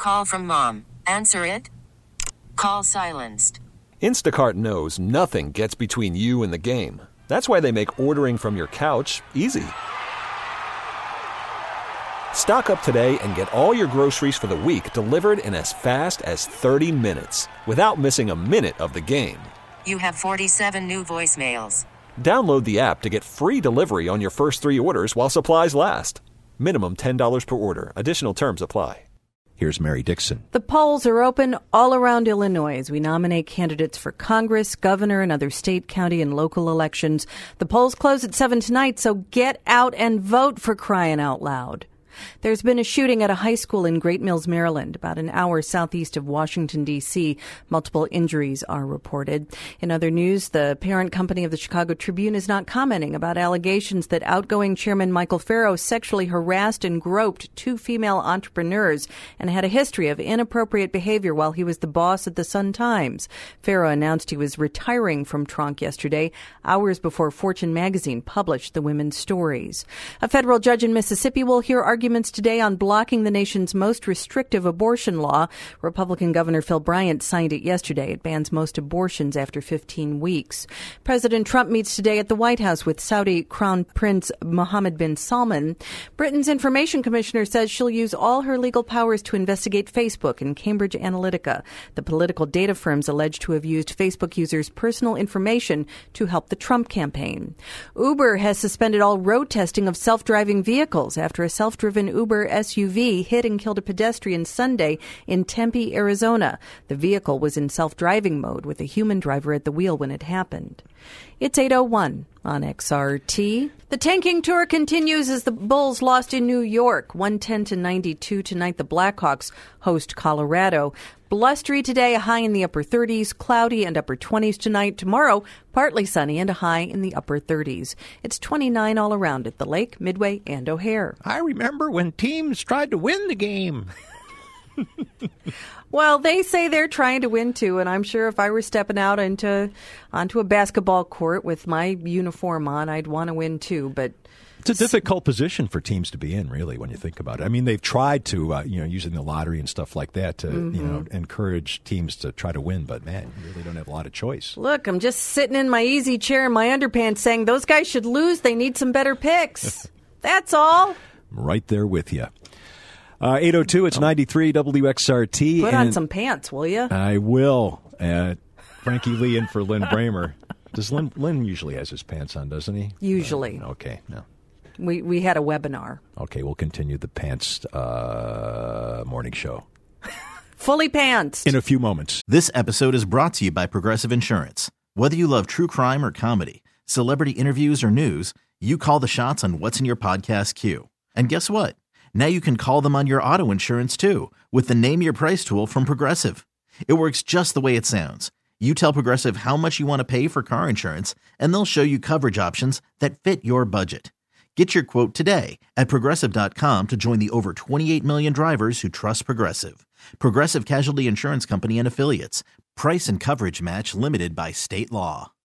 call from mom. Answer it. Call silenced. Instacart knows nothing gets between you and the game. That's why they make ordering from your couch easy. Stock up today and get all your groceries for the week delivered in as fast as 30 minutes without missing a minute of the game. You have 47 new voicemails. Download the app to get free delivery on your first 3 orders while supplies last. Minimum $10 per order. Additional terms apply. Here's Mary Dixon. The polls are open all around Illinois as we nominate candidates for Congress, governor, and other state, county, and local elections. The polls close at 7 tonight, so get out and vote, for crying out loud. There's been a shooting at a high school in Great Mills, Maryland, about an hour southeast of Washington, D.C. Multiple injuries are reported. In other news, the parent company of the Chicago Tribune is not commenting about allegations that outgoing chairman Michael Farrow sexually harassed and groped 2 female entrepreneurs and had a history of inappropriate behavior while he was the boss at the Sun-Times. Farrow announced he was retiring from Tronc yesterday, hours before Fortune magazine published the women's stories. A federal judge in Mississippi will hear arguments today on blocking the nation's most restrictive abortion law. Republican Governor Phil Bryant signed it yesterday. It bans most abortions after 15 weeks. President Trump meets today at the White House with Saudi Crown Prince Mohammed bin Salman. Britain's Information Commissioner says she'll use all her legal powers to investigate Facebook and Cambridge Analytica, the political data firms alleged to have used Facebook users' personal information to help the Trump campaign. Uber has suspended all road testing of self-driving vehicles after a self-driven Uber SUV hit and killed a pedestrian Sunday in Tempe, Arizona. The vehicle was in self-driving mode with a human driver at the wheel when it happened. It's 8:01 on XRT. The tanking tour continues as the Bulls lost in New York, 110-92 tonight. The Blackhawks host Colorado. Blustery today, a high in the upper 30s, cloudy and upper 20s tonight. Tomorrow, partly sunny and a high in the upper 30s. It's 29 all around at the Lake, Midway, and O'Hare. I remember when teams tried to win the game. Well, they say they're trying to win, too, and I'm sure if I were stepping out onto a basketball court with my uniform on, I'd want to win, too, but... It's a difficult position for teams to be in, really, when you think about it. I mean, they've tried to, using the lottery and stuff like that to, encourage teams to try to win. But, man, you really don't have a lot of choice. Look, I'm just sitting in my easy chair in my underpants saying those guys should lose. They need some better picks. That's all. I'm right there with you. 8:02, it's 93 WXRT. Put on some pants, will you? I will. Frankie Lee in for Lynn Bramer. Does Lynn usually has his pants on, doesn't he? Usually. Okay, no. We had a webinar. Okay, we'll continue the pants morning show. Fully pantsed. In a few moments. This episode is brought to you by Progressive Insurance. Whether you love true crime or comedy, celebrity interviews or news, you call the shots on what's in your podcast queue. And guess what? Now you can call them on your auto insurance, too, with the Name Your Price tool from Progressive. It works just the way it sounds. You tell Progressive how much you want to pay for car insurance, and they'll show you coverage options that fit your budget. Get your quote today at Progressive.com to join the over 28 million drivers who trust Progressive. Progressive Casualty Insurance Company and Affiliates. Price and coverage match limited by state law.